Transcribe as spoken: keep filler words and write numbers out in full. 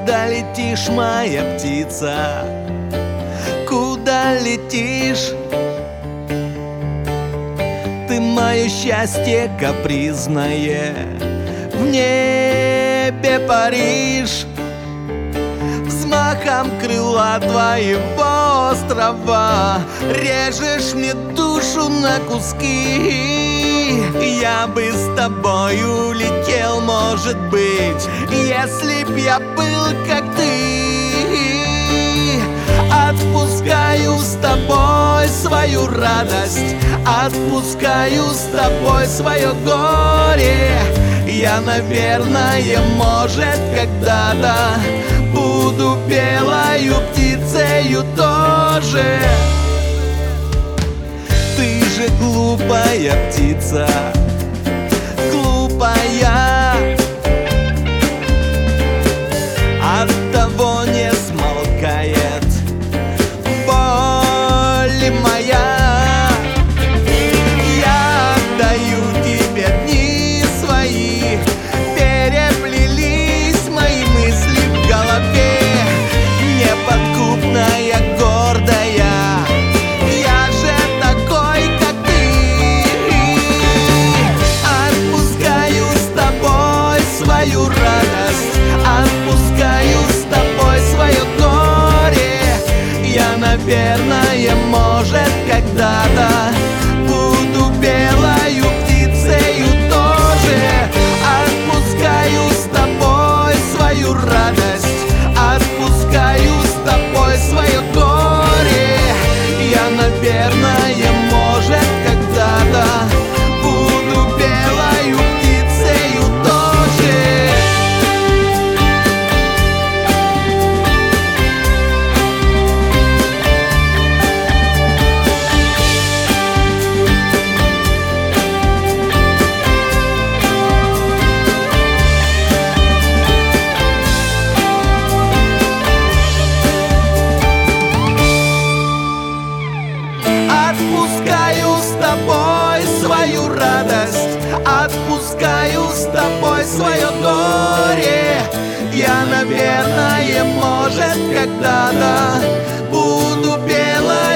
Куда летишь, моя птица? Куда летишь? Ты мое счастье капризное, в небе Париж. Взмахом крыла твоего острова режешь мне душу на куски. Я бы с тобою летел, может быть, если б я был как ты. Отпускаю с тобой свою радость, отпускаю с тобой свое горе. Я, наверное, может, когда-то буду белою птицею тоже. Ты же глупая птица, глупая, оттого не смолкает боль моя. Я отдаю тебе дни свои, переплелись мои мысли в голове. Неподкупная, гордая, я же такой, как ты. Отпускаю с тобой свою радость, отпускаю с тобой свое горе. Я, наверное, может, когда-то буду белою птицею тоже. Отпускаю с тобой свою радость, отпускаю с тобой свое горе. Я, наверное, может, когда-то буду белою птицею тоже. Отпускаю с тобой свою радость, отпускаю с тобой свое горе. Я, наверное, может, когда-то буду белой